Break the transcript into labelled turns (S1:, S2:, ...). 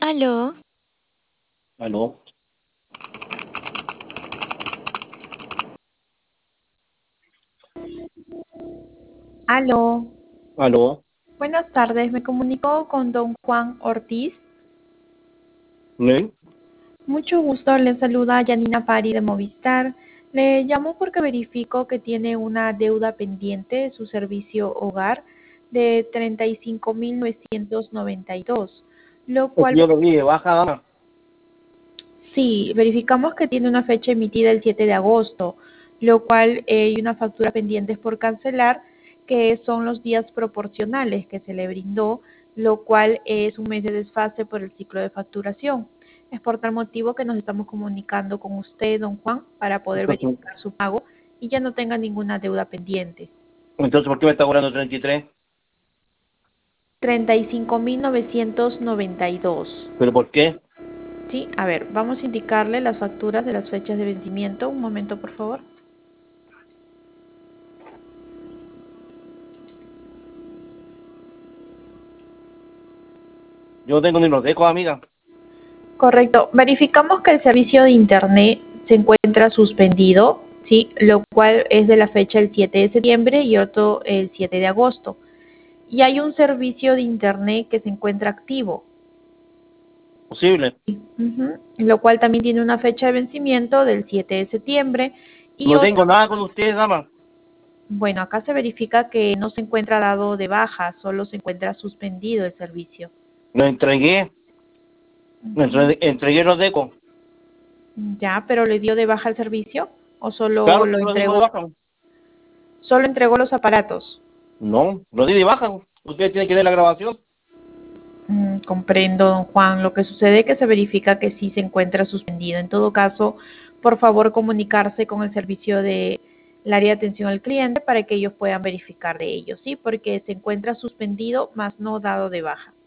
S1: Aló,
S2: Aló,
S3: Aló,
S2: aló,
S3: buenas tardes, me comunico con don Juan Ortiz.
S2: ¿sí?
S3: Mucho gusto, le saluda Yanina Pari de Movistar. Le llamo porque verifico que tiene una deuda pendiente de su servicio hogar de 35.992, lo
S2: Pues
S3: cual
S2: yo lo dije, baja, dama.
S3: sí, verificamos que tiene una fecha emitida el 7 de agosto, lo cual hay una factura pendiente por cancelar, que son los días proporcionales que se le brindó, lo cual es un mes de desfase por el ciclo de facturación. Es por tal motivo que nos estamos comunicando con usted, don Juan, para poder
S2: Entonces,
S3: verificar su pago y ya no tenga ninguna deuda pendiente.
S2: ¿por qué me está cobrando 33?
S3: 35.992.
S2: ¿Pero por qué?
S3: Sí, a ver, vamos a indicarle las facturas de las fechas de vencimiento. Un momento, por favor.
S2: Yo no tengo ni los decos, amiga.
S3: Correcto. Verificamos que el servicio de Internet se encuentra suspendido, ¿sí? Lo cual es de la fecha del 7 de septiembre y otro el 7 de agosto. Y hay un servicio de Internet que se encuentra activo,
S2: Posible.
S3: lo cual también tiene una fecha de vencimiento del 7 de septiembre y
S2: No tengo
S3: otro,
S2: nada con ustedes, dama.
S3: bueno, acá se verifica que no se encuentra dado de baja, solo se encuentra suspendido el servicio.
S2: Lo entregué,
S3: Ujú.
S2: entregué los decos.
S3: Ya, pero ¿le dio de baja el servicio o solo
S2: Claro
S3: lo
S2: que lo dimos de
S3: entregó?
S2: baja.
S3: Solo entregó los aparatos.
S2: No, lo di de baja. Ustedes tienen que ver la grabación.
S3: Comprendo, don Juan. Lo que sucede es que se verifica que sí se encuentra suspendido. En todo caso, por favor, comunicarse con el servicio de el área de atención al cliente para que ellos puedan verificar de ello, ¿sí? Porque se encuentra suspendido, más no dado de baja.